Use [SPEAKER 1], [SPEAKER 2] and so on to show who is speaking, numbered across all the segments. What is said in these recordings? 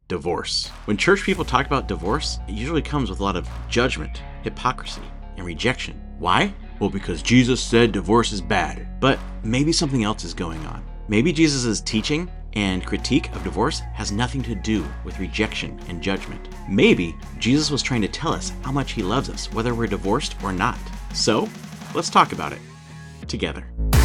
[SPEAKER 1] Divorce. When church people talk about divorce, it usually comes with a lot of judgment, hypocrisy, and rejection. Why? Well, because Jesus said divorce is bad. But maybe something else is going on. Maybe Jesus' teaching and critique of divorce has nothing to do with rejection and judgment. Maybe Jesus was trying to tell us how much he loves us, whether we're divorced or not. So, let's talk about it together.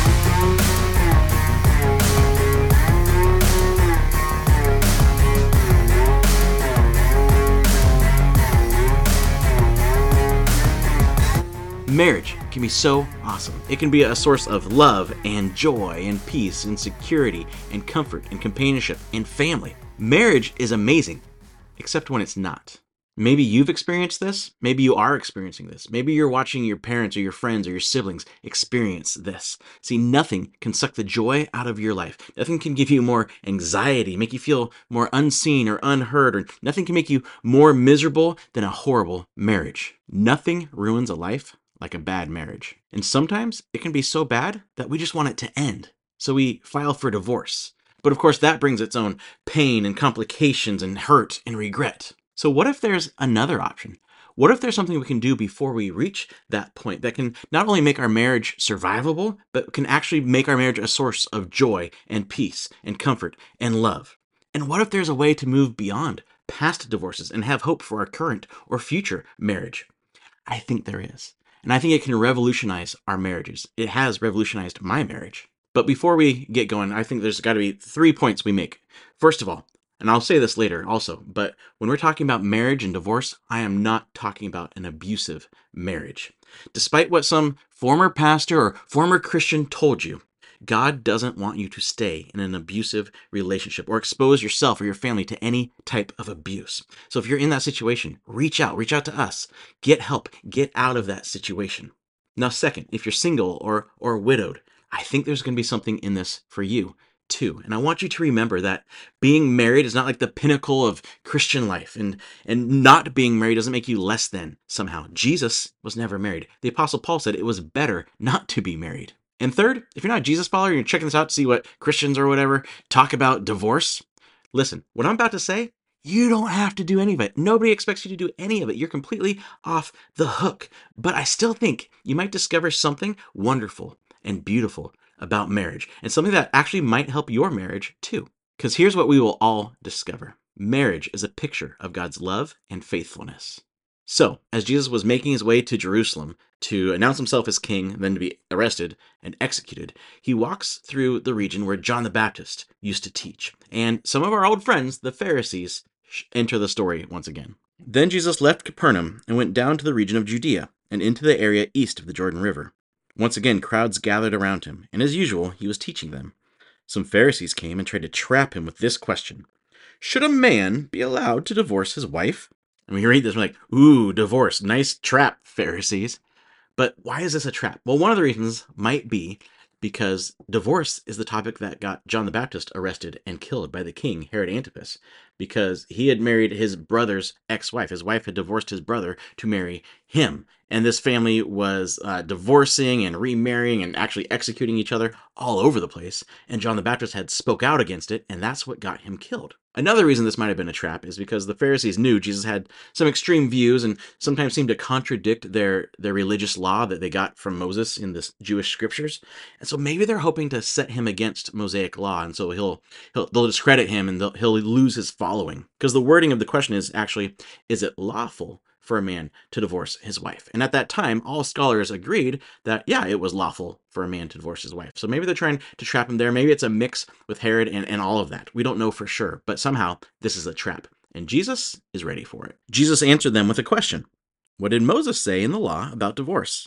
[SPEAKER 1] Marriage can be so awesome. It can be a source of love and joy and peace and security and comfort and companionship and family. Marriage is amazing, except when it's not. Maybe you've experienced this. Maybe you are experiencing this. Maybe you're watching your parents or your friends or your siblings experience this. See, nothing can suck the joy out of your life. Nothing can give you more anxiety, make you feel more unseen or unheard, or nothing can make you more miserable than a horrible marriage. Nothing ruins a life like a bad marriage. And sometimes it can be so bad that we just want it to end. So we file for divorce. But of course, that brings its own pain and complications and hurt and regret. So what if there's another option? What if there's something we can do before we reach that point that can not only make our marriage survivable, but can actually make our marriage a source of joy and peace and comfort and love? And what if there's a way to move beyond past divorces and have hope for our current or future marriage? I think there is. And I think it can revolutionize our marriages. It has revolutionized my marriage. But before we get going, I think there's got to be 3 points we make. First of all, and I'll say this later also, but when we're talking about marriage and divorce, I am not talking about an abusive marriage. Despite what some former pastor or former Christian told you, God doesn't want you to stay in an abusive relationship or expose yourself or your family to any type of abuse. So if you're in that situation, reach out to us, get help, get out of that situation. Now, second, if you're single or widowed, I think there's going to be something in this for you too. And I want you to remember that being married is not like the pinnacle of Christian life, and not being married doesn't make you less than somehow. Jesus was never married. The Apostle Paul said it was better not to be married. And third, if you're not a Jesus follower, you're checking this out to see what Christians or whatever talk about divorce, listen, what I'm about to say, you don't have to do any of it. Nobody expects you to do any of it. You're completely off the hook. But I still think you might discover something wonderful and beautiful about marriage, and something that actually might help your marriage too. Because here's what we will all discover. Marriage is a picture of God's love and faithfulness. So, as Jesus was making his way to Jerusalem to announce himself as king, then to be arrested and executed, he walks through the region where John the Baptist used to teach. And some of our old friends, the Pharisees, enter the story once again. Then Jesus left Capernaum and went down to the region of Judea and into the area east of the Jordan River. Once again, crowds gathered around him, and as usual, he was teaching them. Some Pharisees came and tried to trap him with this question: should a man be allowed to divorce his wife? And when you read this, we're like, ooh, divorce. Nice trap, Pharisees. But why is this a trap? Well, one of the reasons might be because divorce is the topic that got John the Baptist arrested and killed by the king, Herod Antipas, because he had married his brother's ex-wife. His wife had divorced his brother to marry him. And this family was divorcing and remarrying and actually executing each other all over the place. And John the Baptist had spoke out against it, and that's what got him killed. Another reason this might have been a trap is because the Pharisees knew Jesus had some extreme views and sometimes seemed to contradict their religious law that they got from Moses in the Jewish scriptures. And so maybe they're hoping to set him against Mosaic law, and so they'll discredit him and he'll lose his following. Because the wording of the question is actually, is it lawful for a man to divorce his wife? And at that time, all scholars agreed that, yeah, it was lawful for a man to divorce his wife. So maybe they're trying to trap him there. Maybe it's a mix with Herod and all of that. We don't know for sure, but somehow this is a trap. And Jesus is ready for it. Jesus answered them with a question. What did Moses say in the law about divorce?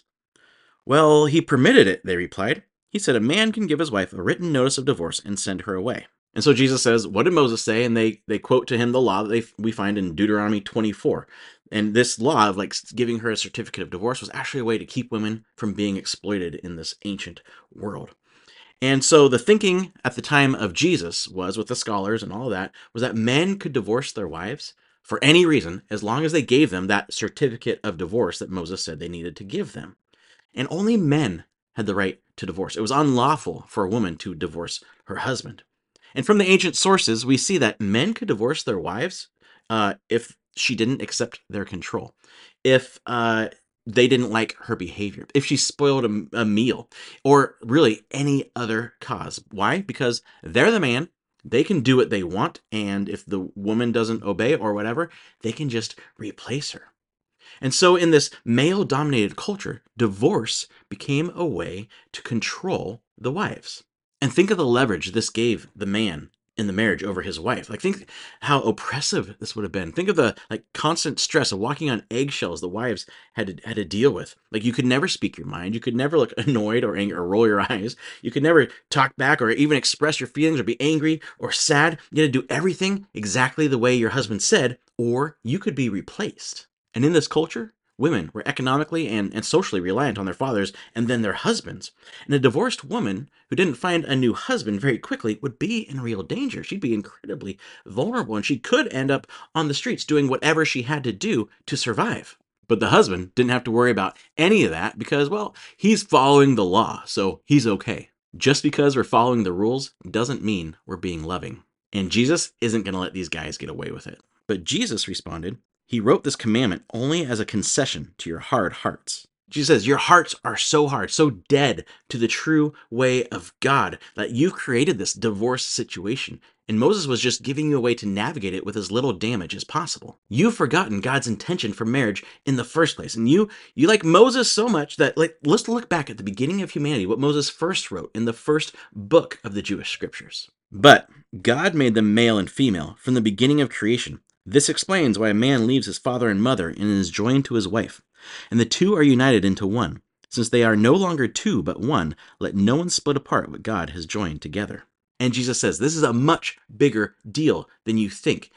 [SPEAKER 1] Well, he permitted it, they replied. He said a man can give his wife a written notice of divorce and send her away. And so Jesus says, what did Moses say? And they quote to him the law that we find in Deuteronomy 24. And this law of giving her a certificate of divorce was actually a way to keep women from being exploited in this ancient world. And so the thinking at the time of Jesus was, with the scholars and all of that, was that men could divorce their wives for any reason as long as they gave them that certificate of divorce that Moses said they needed to give them. And only men had the right to divorce. It was unlawful for a woman to divorce her husband. And from the ancient sources, we see that men could divorce their wives if she didn't accept their control, if they didn't like her behavior, if she spoiled a meal, or really any other cause. Why? Because they're the man. They can do what they want, and if the woman doesn't obey or whatever, they can just replace her. And so, in this male dominated culture, divorce became a way to control the wives. And think of the leverage this gave the man in the marriage over his wife. Like, think how oppressive this would have been. Think of the constant stress of walking on eggshells the wives had to deal with. Like, you could never speak your mind. You could never look annoyed or angry or roll your eyes. You could never talk back or even express your feelings or be angry or sad. You had to do everything exactly the way your husband said, or you could be replaced. And in this culture, women were economically and socially reliant on their fathers and then their husbands. And a divorced woman who didn't find a new husband very quickly would be in real danger. She'd be incredibly vulnerable, and she could end up on the streets doing whatever she had to do to survive. But the husband didn't have to worry about any of that because, well, he's following the law, so he's okay. Just because we're following the rules doesn't mean we're being loving. And Jesus isn't going to let these guys get away with it. But Jesus responded, he wrote this commandment only as a concession to your hard hearts. Jesus says, your hearts are so hard, so dead to the true way of God that you've created this divorce situation. And Moses was just giving you a way to navigate it with as little damage as possible. You've forgotten God's intention for marriage in the first place. And you like Moses so much that, let's look back at the beginning of humanity, what Moses first wrote in the first book of the Jewish scriptures. But God made them male and female from the beginning of creation. This explains why a man leaves his father and mother and is joined to his wife, and the two are united into one. Since they are no longer two but one, let no one split apart what God has joined together. And Jesus says this is a much bigger deal than you think.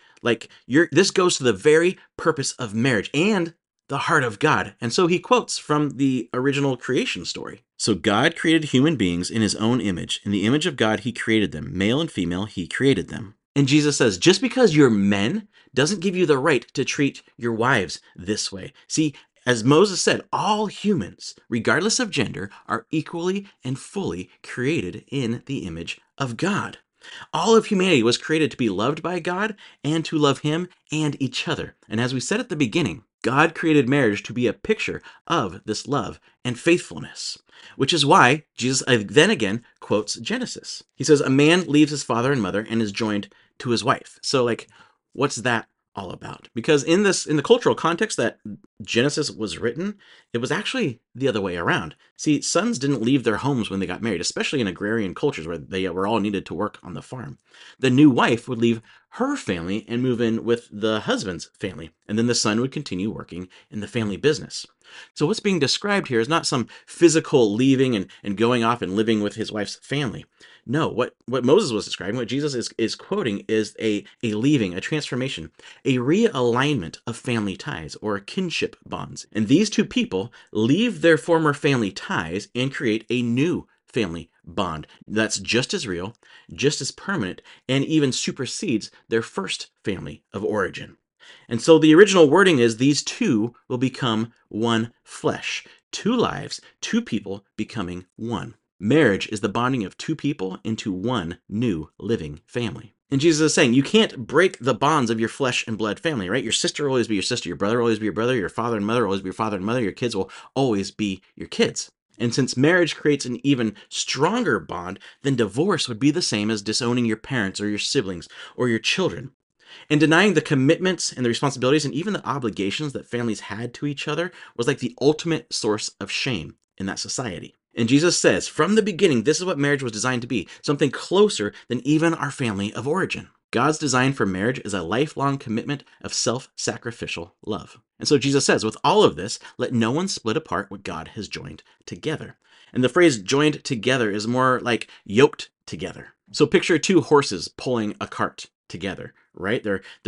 [SPEAKER 1] This goes to the very purpose of marriage and the heart of God. And so he quotes from the original creation story. So God created human beings in his own image. In the image of God, he created them. Male and female, he created them. And Jesus says, just because you're men doesn't give you the right to treat your wives this way. See, as Moses said, all humans, regardless of gender, are equally and fully created in the image of God. All of humanity was created to be loved by God and to love him and each other. And as we said at the beginning, God created marriage to be a picture of this love and faithfulness, which is why Jesus then again quotes Genesis. He says, a man leaves his father and mother and is joined to his wife. So what's that all about? Because in the cultural context that Genesis was written, it was actually the other way around. See, sons didn't leave their homes when they got married, especially in agrarian cultures where they were all needed to work on the farm. The new wife would leave her family and move in with the husband's family, and then the son would continue working in the family business. So what's being described here is not some physical leaving and going off and living with his wife's family. No, what Moses was describing, what Jesus is quoting, is a leaving, a transformation, a realignment of family ties or kinship bonds. And these two people leave their former family ties and create a new family bond that's just as real, just as permanent, and even supersedes their first family of origin. And so the original wording is these two will become one flesh, two lives, two people becoming one. Marriage is the bonding of two people into one new living family. And Jesus is saying you can't break the bonds of your flesh and blood family, right? Your sister will always be your sister, your brother will always be your brother, your father and mother will always be your father and mother, your kids will always be your kids. And since marriage creates an even stronger bond, then divorce would be the same as disowning your parents or your siblings or your children. And denying the commitments and the responsibilities and even the obligations that families had to each other was like the ultimate source of shame in that society. And Jesus says, from the beginning, this is what marriage was designed to be, something closer than even our family of origin. God's design for marriage is a lifelong commitment of self-sacrificial love. And so Jesus says, with all of this, let no one split apart what God has joined together. And the phrase joined together is more like yoked together. So picture two horses pulling a cart together, right?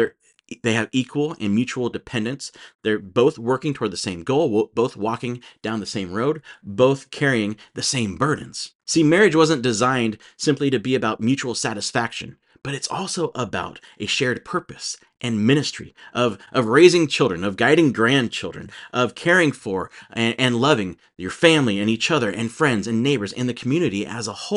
[SPEAKER 1] They have equal and mutual dependence. They're both working toward the same goal, both walking down the same road, both carrying the same burdens. See, marriage wasn't designed simply to be about mutual satisfaction, but it's also about a shared purpose and ministry of raising children, of guiding grandchildren, of caring for and loving your family and each other and friends and neighbors and the community as a whole.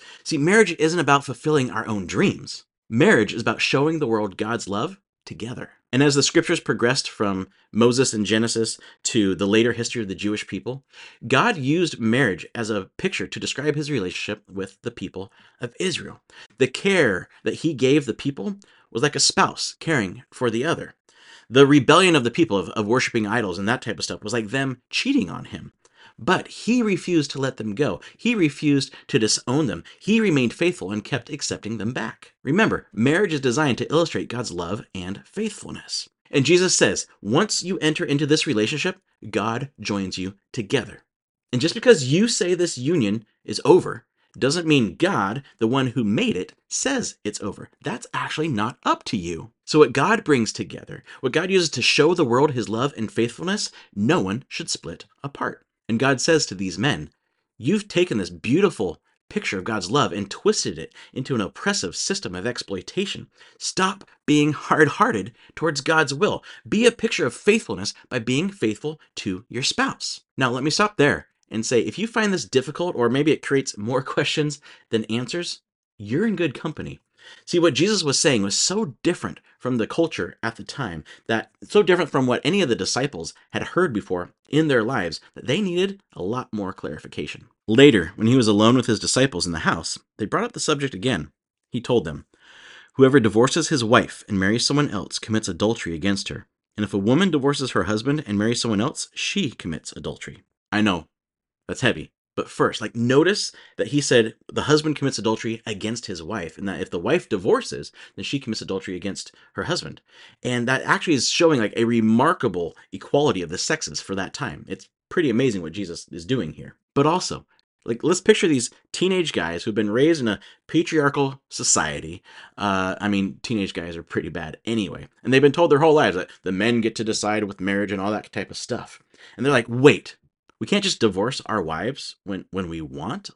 [SPEAKER 1] See, marriage isn't about fulfilling our own dreams. Marriage is about showing the world God's love together. And as the scriptures progressed from Moses in Genesis to the later history of the Jewish people, God used marriage as a picture to describe his relationship with the people of Israel. The care that he gave the people was like a spouse caring for the other. The rebellion of the people of worshiping idols and that type of stuff was like them cheating on him. But he refused to let them go. He refused to disown them. He remained faithful and kept accepting them back. Remember, marriage is designed to illustrate God's love and faithfulness. And Jesus says, once you enter into this relationship, God joins you together. And just because you say this union is over doesn't mean God, the one who made it, says it's over. That's actually not up to you. So what God brings together, what God uses to show the world his love and faithfulness, no one should split apart. And God says to these men, you've taken this beautiful picture of God's love and twisted it into an oppressive system of exploitation. Stop being hard-hearted towards God's will. Be a picture of faithfulness by being faithful to your spouse. Now, let me stop there and say, if you find this difficult, or maybe it creates more questions than answers, you're in good company. See, what Jesus was saying was so different from the culture at the time, that so different from what any of the disciples had heard before in their lives, that they needed a lot more clarification. Later, when he was alone with his disciples in the house, they brought up the subject again. He told them, whoever divorces his wife and marries someone else commits adultery against her. And if a woman divorces her husband and marries someone else, she commits adultery. I know, that's heavy. But first, notice that he said the husband commits adultery against his wife, and that if the wife divorces, then she commits adultery against her husband. And that actually is showing a remarkable equality of the sexes for that time. It's pretty amazing what Jesus is doing here. But also, let's picture these teenage guys who've been raised in a patriarchal society. Teenage guys are pretty bad anyway. And they've been told their whole lives that the men get to decide with marriage and all that type of stuff. And they're like, wait, we can't just divorce our wives when we want.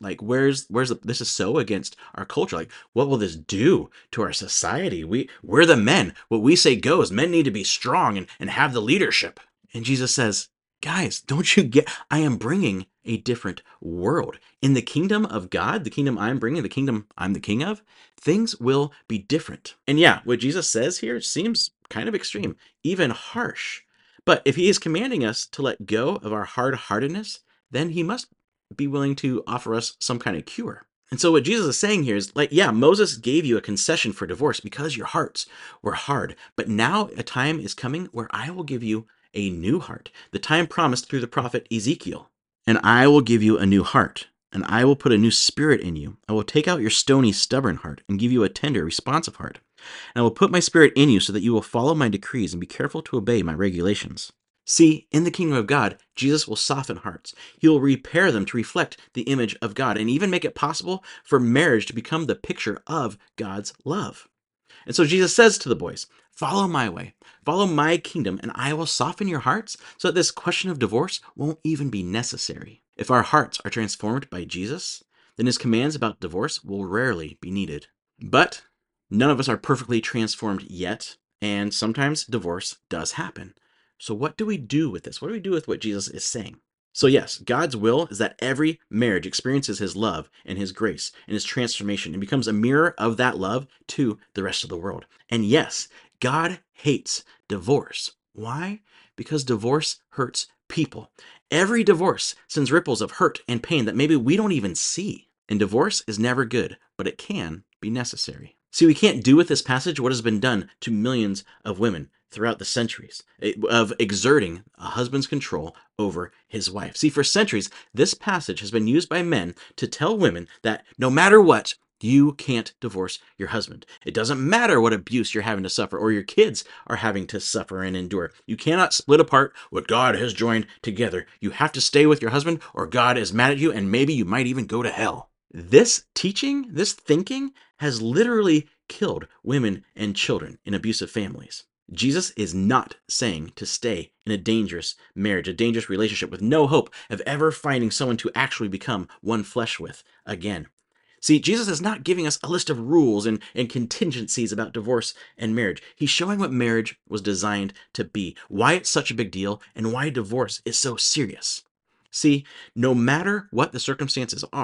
[SPEAKER 1] This is so against our culture. What will this do to our society? We're the men. What we say goes. Men need to be strong and have the leadership. And Jesus says, guys, don't you get, I am bringing a different world. In the kingdom of God, the kingdom I'm bringing, the kingdom I'm the king of, things will be different. And yeah, what Jesus says here seems kind of extreme, even harsh. But if he is commanding us to let go of our hard-heartedness, then he must be willing to offer us some kind of cure. And so what Jesus is saying here is Moses gave you a concession for divorce because your hearts were hard. But now a time is coming where I will give you a new heart, the time promised through the prophet Ezekiel. And I will give you a new heart, and I will put a new spirit in you. I will take out your stony, stubborn heart and give you a tender, responsive heart. And I will put my spirit in you so that you will follow my decrees and be careful to obey my regulations. See, in the kingdom of God, Jesus will soften hearts. He will repair them to reflect the image of God and even make it possible for marriage to become the picture of God's love. And so Jesus says to the boys, follow my way, follow my kingdom, and I will soften your hearts so that this question of divorce won't even be necessary. If our hearts are transformed by Jesus, then his commands about divorce will rarely be needed. But none of us are perfectly transformed yet, and sometimes divorce does happen. So what do we do with this? What do we do with what Jesus is saying? So yes, God's will is that every marriage experiences his love and his grace and his transformation and becomes a mirror of that love to the rest of the world. And yes, God hates divorce. Why? Because divorce hurts people. Every divorce sends ripples of hurt and pain that maybe we don't even see. And divorce is never good, but it can be necessary. See, we can't do with this passage what has been done to millions of women throughout the centuries of exerting a husband's control over his wife. See, for centuries, this passage has been used by men to tell women that no matter what, you can't divorce your husband. It doesn't matter what abuse you're having to suffer or your kids are having to suffer and endure. You cannot split apart what God has joined together. You have to stay with your husband or God is mad at you and maybe you might even go to hell. This teaching, this thinking has literally killed women and children in abusive families. Jesus is not saying to stay in a dangerous marriage, a dangerous relationship with no hope of ever finding someone to actually become one flesh with again. See, Jesus is not giving us a list of rules and contingencies about divorce and marriage. He's showing what marriage was designed to be, why it's such a big deal, and why divorce is so serious. See, no matter what the circumstances are,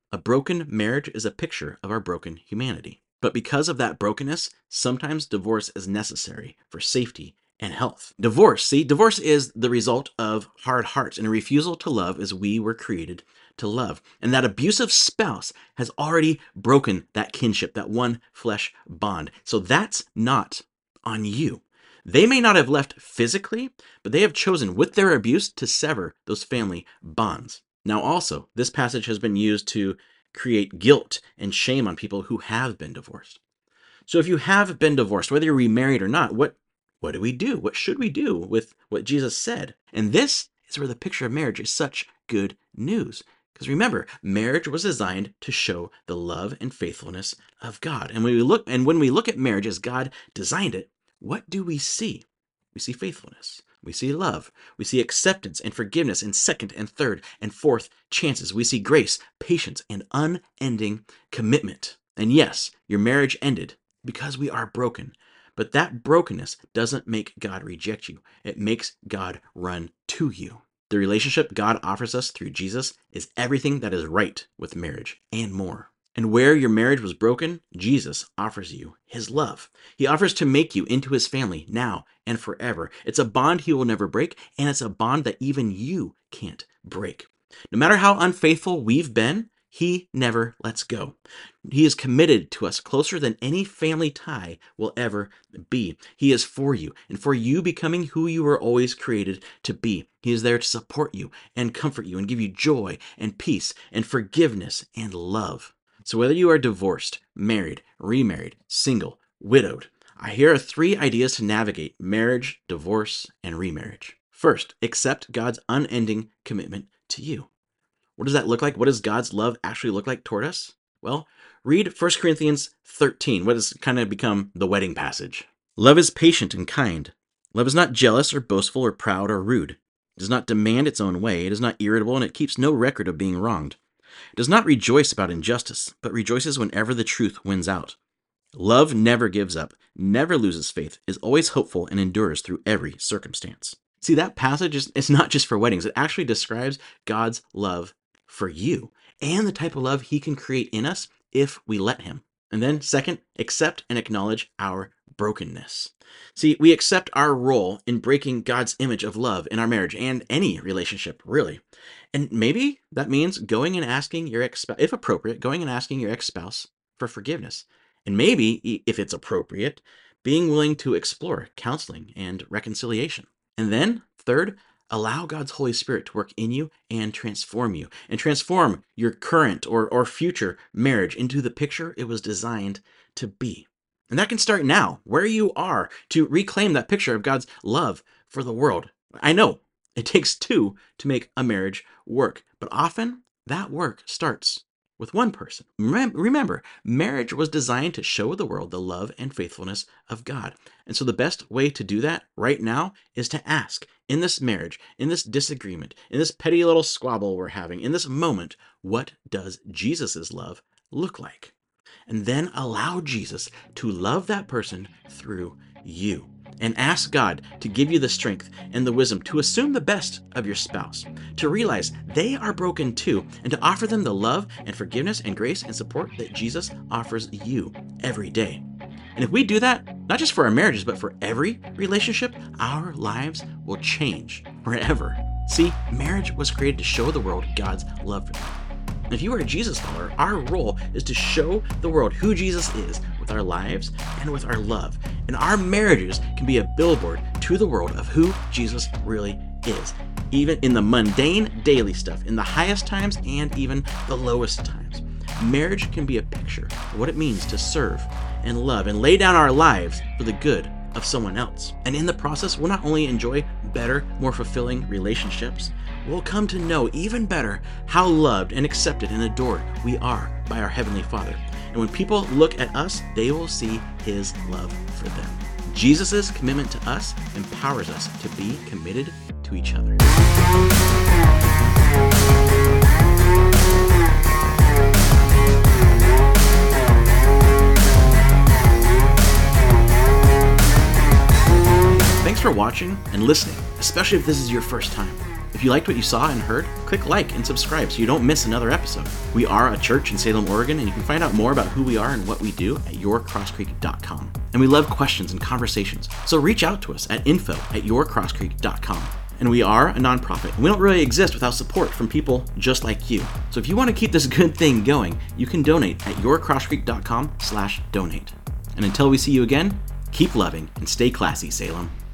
[SPEAKER 1] A broken marriage is a picture of our broken humanity. But because of that brokenness, sometimes divorce is necessary for safety and health. Divorce is the result of hard hearts and a refusal to love as we were created to love. And that abusive spouse has already broken that kinship, that one flesh bond. So that's not on you. They may not have left physically, but they have chosen with their abuse to sever those family bonds. Now also, this passage has been used to create guilt and shame on people who have been divorced. So if you have been divorced, whether you're remarried or not, what do we do? What should we do with what Jesus said? And this is where the picture of marriage is such good news. Because remember, marriage was designed to show the love and faithfulness of God. And when we look at marriage as God designed it, what do we see? We see faithfulness. We see love. We see acceptance and forgiveness and second and third and fourth chances. We see grace, patience, and unending commitment. And yes, your marriage ended because we are broken. But that brokenness doesn't make God reject you. It makes God run to you. The relationship God offers us through Jesus is everything that is right with marriage and more. And where your marriage was broken, Jesus offers you his love. He offers to make you into his family now and forever. It's a bond he will never break, and it's a bond that even you can't break. No matter how unfaithful we've been, he never lets go. He is committed to us closer than any family tie will ever be. He is for you and for you becoming who you were always created to be. He is there to support you and comfort you and give you joy and peace and forgiveness and love. So whether you are divorced, married, remarried, single, widowed, here are 3 ideas to navigate marriage, divorce, and remarriage. First, accept God's unending commitment to you. What does that look like? What does God's love actually look like toward us? Well, read 1 Corinthians 13, what has kind of become the wedding passage. Love is patient and kind. Love is not jealous or boastful or proud or rude. It does not demand its own way. It is not irritable, and it keeps no record of being wronged. It does not rejoice about injustice, but rejoices whenever the truth wins out. Love never gives up, never loses faith, is always hopeful, and endures through every circumstance. See, that passage is not just for weddings. It actually describes God's love for you and the type of love he can create in us if we let him. And then second, accept and acknowledge our brokenness. See, we accept our role in breaking God's image of love in our marriage and any relationship, really. And maybe that means going and asking your ex-spouse, if appropriate, going and asking your ex-spouse for forgiveness. And maybe, if it's appropriate, being willing to explore counseling and reconciliation. And then third, allow God's Holy Spirit to work in you and transform your current or future marriage into the picture it was designed to be. And that can start now, where you are, to reclaim that picture of God's love for the world. I know it takes 2 to make a marriage work, but often that work starts with one person. Remember, marriage was designed to show the world the love and faithfulness of God. And so the best way to do that right now is to ask, in this marriage, in this disagreement, in this petty little squabble we're having, in this moment, what does Jesus' love look like? And then allow Jesus to love that person through you. And ask God to give you the strength and the wisdom to assume the best of your spouse, to realize they are broken too, and to offer them the love and forgiveness and grace and support that Jesus offers you every day. And if we do that, not just for our marriages, but for every relationship, our lives will change forever. See, marriage was created to show the world God's love for them. And if you are a Jesus follower, our role is to show the world who Jesus is with our lives and with our love. And our marriages can be a billboard to the world of who Jesus really is, even in the mundane daily stuff, in the highest times and even the lowest times. Marriage can be a picture of what it means to serve and love and lay down our lives for the good of someone else. And in the process, we'll not only enjoy better, more fulfilling relationships, we'll come to know even better how loved and accepted and adored we are by our Heavenly Father. And when people look at us, they will see his love for them. Jesus' commitment to us empowers us to be committed to each other. Thanks for watching and listening, especially if this is your first time. If you liked what you saw and heard, click like and subscribe so you don't miss another episode. We are a church in Salem, Oregon, and you can find out more about who we are and what we do at yourcrosscreek.com. And we love questions and conversations, so reach out to us at info@yourcrosscreek.com. And we are a nonprofit, and we don't really exist without support from people just like you. So if you want to keep this good thing going, you can donate at yourcrosscreek.com/donate. And until we see you again, keep loving and stay classy, Salem.